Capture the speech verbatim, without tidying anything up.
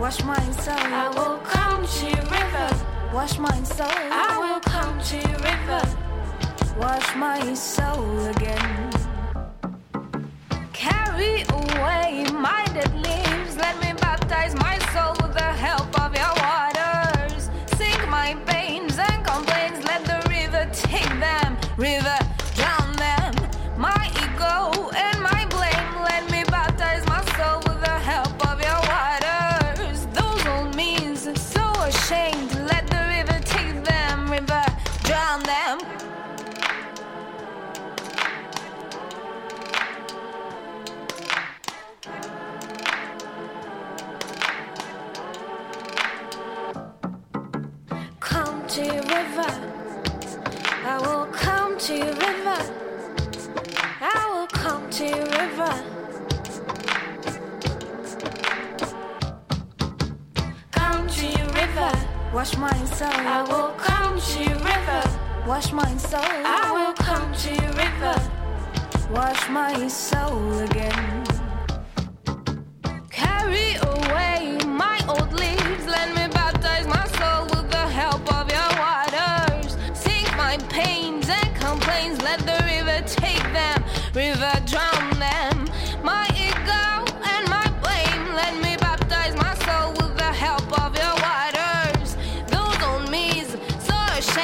wash my soul. I will come to your river, Wash my soul. I will come to your river, Wash my soul again. Carry away my dead leaves. Let me baptize my soul with the help of your waters. Sink my pains and complaints. Let the river take them. River, drown them. My ego and my blame. Let me baptize my soul with the help of your waters. Those old means are so ashamed. Let the river take them. River, drown them. Come to your river. I will come to your river. I will come to your river. come to your river, Wash my soul. I will come to your river, Wash my soul. I will come to your river, Wash my soul again. Carry